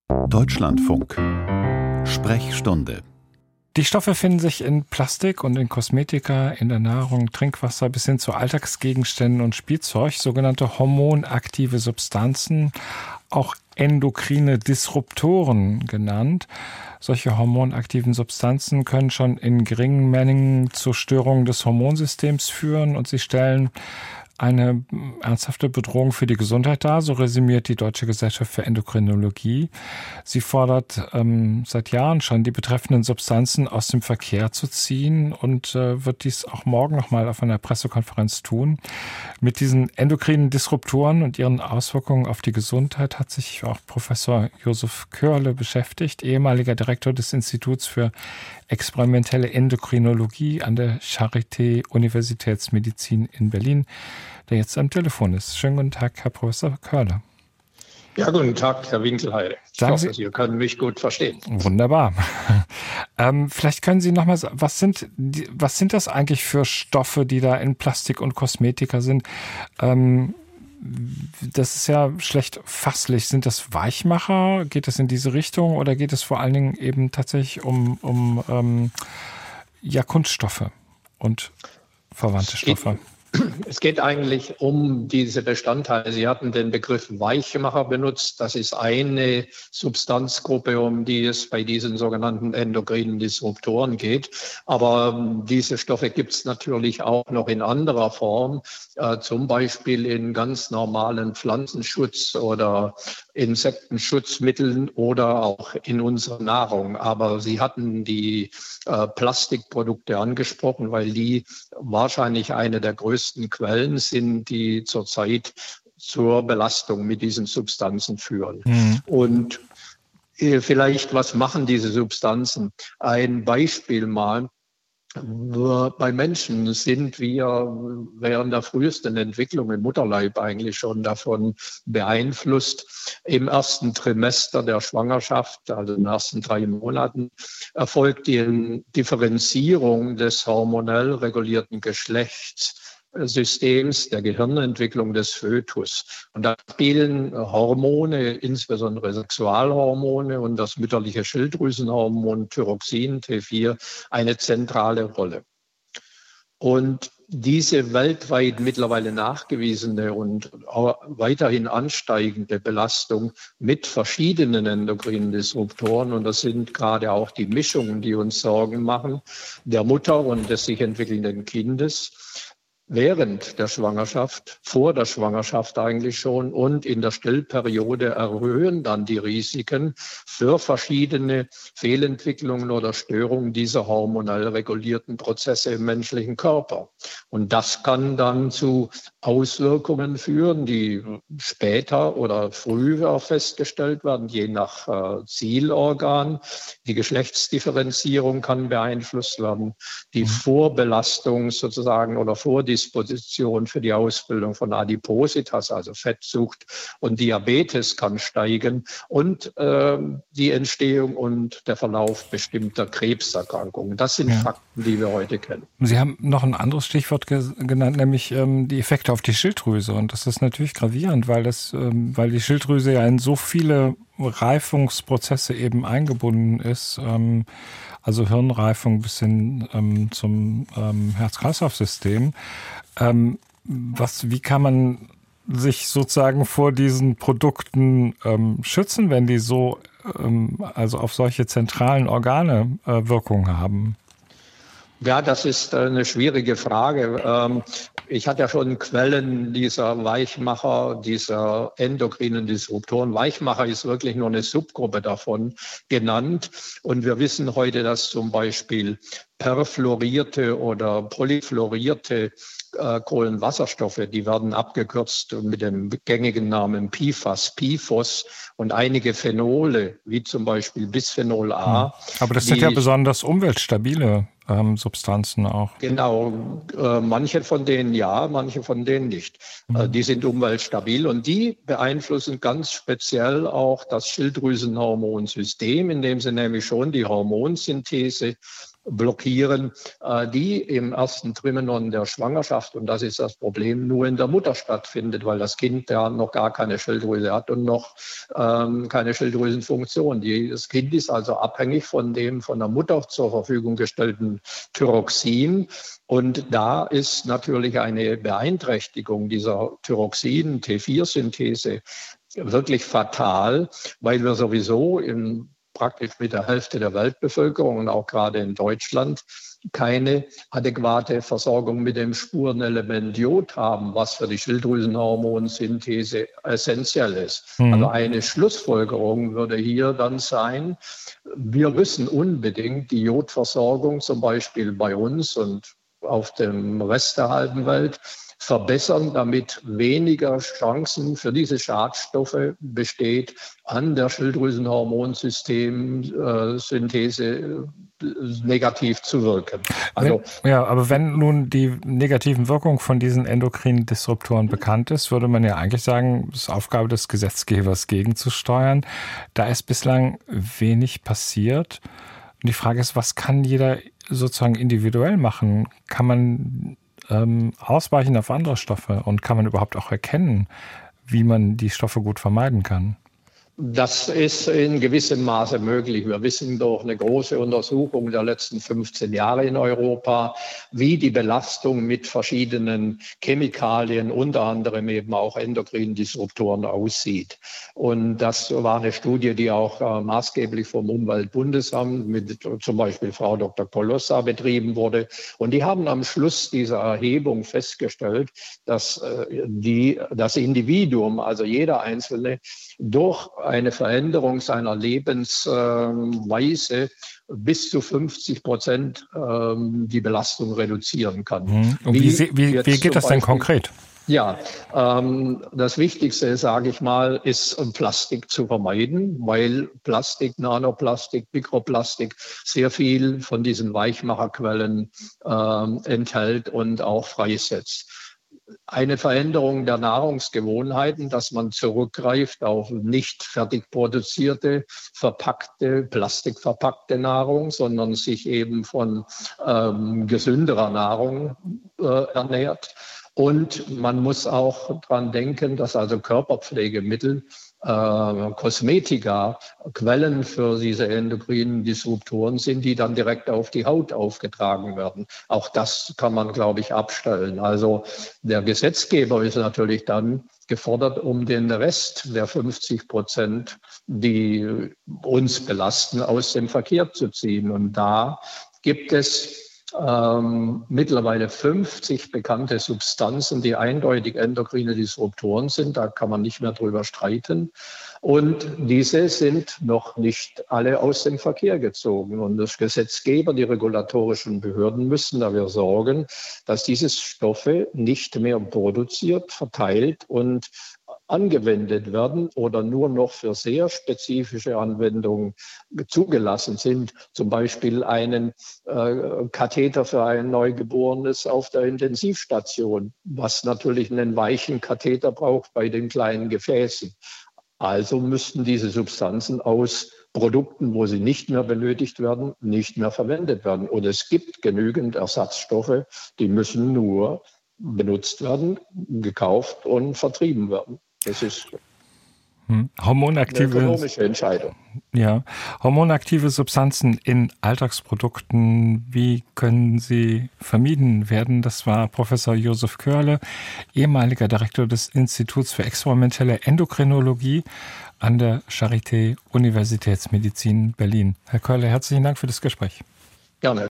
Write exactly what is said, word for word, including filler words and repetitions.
Deutschlandfunk. Sprechstunde. Die Stoffe finden sich in Plastik und in Kosmetika, in der Nahrung, Trinkwasser bis hin zu Alltagsgegenständen und Spielzeug, sogenannte hormonaktive Substanzen, auch endokrine Disruptoren genannt. Solche hormonaktiven Substanzen können schon in geringen Mengen zur Störung des Hormonsystems führen und sie stellen eine ernsthafte Bedrohung für die Gesundheit dar, so resümiert die Deutsche Gesellschaft für Endokrinologie. Sie fordert ähm, seit Jahren schon, die betreffenden Substanzen aus dem Verkehr zu ziehen und äh, wird dies auch morgen nochmal auf einer Pressekonferenz tun. Mit diesen endokrinen Disruptoren und ihren Auswirkungen auf die Gesundheit hat sich auch Professor Josef Körle beschäftigt, ehemaliger Direktor des Instituts für experimentelle Endokrinologie an der Charité Universitätsmedizin in Berlin, der jetzt am Telefon ist. Schönen guten Tag, Herr Professor Körle. Ja, guten Tag, Herr Winkelheide. Ich Sagen hoffe, Sie, Sie können mich gut verstehen. Wunderbar. ähm, vielleicht können Sie noch mal sagen, was sind, die, was sind das eigentlich für Stoffe, die da in Plastik und Kosmetika sind? Ähm, das ist ja schlecht fasslich. Sind das Weichmacher? Geht es in diese Richtung oder geht es vor allen Dingen eben tatsächlich um, um ähm, ja, Kunststoffe und verwandte Es geht, Stoffe? es geht eigentlich um diese Bestandteile. Sie hatten den Begriff Weichmacher benutzt. Das ist eine Substanzgruppe, um die es bei diesen sogenannten endokrinen Disruptoren geht. Aber diese Stoffe gibt es natürlich auch noch in anderer Form, äh, zum Beispiel in ganz normalen Pflanzenschutz- oder Insektenschutzmitteln oder auch in unserer Nahrung. Aber Sie hatten die äh, Plastikprodukte angesprochen, weil die wahrscheinlich eine der größten Quellen sind, die zurzeit zur Belastung mit diesen Substanzen führen. Mhm. Und äh, vielleicht, was machen diese Substanzen? Ein Beispiel mal. Bei Menschen sind wir während der frühesten Entwicklung im Mutterleib eigentlich schon davon beeinflusst. Im ersten Trimester der Schwangerschaft, also in den ersten drei Monaten, erfolgt die Differenzierung des hormonell regulierten Geschlechtssystems, der Gehirnentwicklung des Fötus. Und da spielen Hormone, insbesondere Sexualhormone und das mütterliche Schilddrüsenhormon Thyroxin T vier eine zentrale Rolle. Und diese weltweit mittlerweile nachgewiesene und weiterhin ansteigende Belastung mit verschiedenen endokrinen Disruptoren, und das sind gerade auch die Mischungen, die uns Sorgen machen, der Mutter und des sich entwickelnden Kindes, während der Schwangerschaft, vor der Schwangerschaft eigentlich schon und in der Stillperiode erhöhen dann die Risiken für verschiedene Fehlentwicklungen oder Störungen dieser hormonell regulierten Prozesse im menschlichen Körper. Und das kann dann zu Auswirkungen führen, die später oder früher festgestellt werden, je nach äh, Zielorgan. Die Geschlechtsdifferenzierung kann beeinflusst werden, die Vorbelastung sozusagen oder Vordisposition für die Ausbildung von Adipositas, also Fettsucht und Diabetes kann steigen und äh, die Entstehung und der Verlauf bestimmter Krebserkrankungen. Das sind ja Fakten, die wir heute kennen. Sie haben noch ein anderes Stichwort ge- genannt, nämlich ähm, die Effekte auf die Schilddrüse. Und das ist natürlich gravierend, weil, das, ähm, weil die Schilddrüse ja in so viele Reifungsprozesse eben eingebunden ist, ähm, also Hirnreifung bis hin ähm, zum ähm, Herz-Kreislauf-System. Ähm, was, wie kann man sich sozusagen vor diesen Produkten ähm, schützen, wenn die so ähm, also auf solche zentralen Organe äh, Wirkung haben? Ja, das ist eine schwierige Frage. Ich hatte ja schon Quellen dieser Weichmacher, dieser endokrinen Disruptoren. Weichmacher ist wirklich nur eine Subgruppe davon genannt. Und wir wissen heute, dass zum Beispiel perfluorierte oder polyfluorierte äh, Kohlenwasserstoffe, die werden abgekürzt mit dem gängigen Namen P F A S, P F O S und einige Phenole, wie zum Beispiel Bisphenol A. Aber das sind ja besonders umweltstabile ähm, Substanzen auch. Genau, äh, manche von denen ja, manche von denen nicht. Mhm. Äh, die sind umweltstabil und die beeinflussen ganz speziell auch das Schilddrüsenhormonsystem, indem sie nämlich schon die Hormonsynthese blockieren, äh, die im ersten Trimenon der Schwangerschaft, und das ist das Problem, nur in der Mutter stattfindet, weil das Kind ja noch gar keine Schilddrüse hat und noch ähm, keine Schilddrüsenfunktion. Die, das Kind ist also abhängig von dem von der Mutter zur Verfügung gestellten Thyroxin. Und da ist natürlich eine Beeinträchtigung dieser Thyroxin T vier Synthese wirklich fatal, weil wir sowieso in praktisch mit der Hälfte der Weltbevölkerung und auch gerade in Deutschland keine adäquate Versorgung mit dem Spurenelement Jod haben, was für die Schilddrüsenhormonsynthese essentiell ist. Mhm. Also eine Schlussfolgerung würde hier dann sein, wir müssen unbedingt die Jodversorgung zum Beispiel bei uns und auf dem Rest der halben Welt verbessern, damit weniger Chancen für diese Schadstoffe besteht, an der Schilddrüsenhormonsystemsynthese negativ zu wirken. Also, wenn, ja, aber wenn nun die negativen Wirkungen von diesen endokrinen Disruptoren bekannt ist, würde man ja eigentlich sagen, es ist Aufgabe des Gesetzgebers gegenzusteuern. Da ist bislang wenig passiert. Und die Frage ist, was kann jeder sozusagen individuell machen? Kann man ähm, ausweichen auf andere Stoffe und kann man überhaupt auch erkennen, wie man die Stoffe gut vermeiden kann? Das ist in gewissem Maße möglich. Wir wissen durch eine große Untersuchung der letzten fünfzehn Jahre in Europa, wie die Belastung mit verschiedenen Chemikalien, unter anderem eben auch endokrinen Disruptoren, aussieht. Und das war eine Studie, die auch äh, maßgeblich vom Umweltbundesamt mit zum Beispiel Frau Doktor Colossa betrieben wurde. Und die haben am Schluss dieser Erhebung festgestellt, dass äh, die, das Individuum, also jeder Einzelne, durch eine Veränderung seiner Lebensweise bis zu fünfzig Prozent die Belastung reduzieren kann. Und wie, wie, wie, wie geht das denn konkret? Ja, ähm, das Wichtigste, sage ich mal, ist Plastik zu vermeiden, weil Plastik, Nanoplastik, Mikroplastik sehr viel von diesen Weichmacherquellen ähm, enthält und auch freisetzt. Eine Veränderung der Nahrungsgewohnheiten, dass man zurückgreift auf nicht fertig produzierte, verpackte, plastikverpackte Nahrung, sondern sich eben von ähm, gesünderer Nahrung äh, ernährt. Und man muss auch dran denken, dass also Körperpflegemittel, äh, Kosmetika Quellen für diese endokrinen Disruptoren sind, die dann direkt auf die Haut aufgetragen werden. Auch das kann man, glaube ich, abstellen. Also der Gesetzgeber ist natürlich dann gefordert, um den Rest der fünfzig Prozent, die uns belasten, aus dem Verkehr zu ziehen. Und da gibt es Ähm, mittlerweile fünfzig bekannte Substanzen, die eindeutig endokrine Disruptoren sind. Da kann man nicht mehr drüber streiten. Und diese sind noch nicht alle aus dem Verkehr gezogen. Und das Gesetzgeber, die regulatorischen Behörden müssen dafür sorgen, dass diese Stoffe nicht mehr produziert, verteilt und angewendet werden oder nur noch für sehr spezifische Anwendungen zugelassen sind. Zum Beispiel einen äh, Katheter für ein Neugeborenes auf der Intensivstation, was natürlich einen weichen Katheter braucht bei den kleinen Gefäßen. Also müssten diese Substanzen aus Produkten, wo sie nicht mehr benötigt werden, nicht mehr verwendet werden. Und es gibt genügend Ersatzstoffe, die müssen nur benutzt werden, gekauft und vertrieben werden. Das ist hm. hormonaktive, eine ökonomische Entscheidung. Ja, hormonaktive Substanzen in Alltagsprodukten, wie können sie vermieden werden? Das war Professor Josef Körle, ehemaliger Direktor des Instituts für experimentelle Endokrinologie an der Charité Universitätsmedizin Berlin. Herr Körle, herzlichen Dank für das Gespräch. Gerne.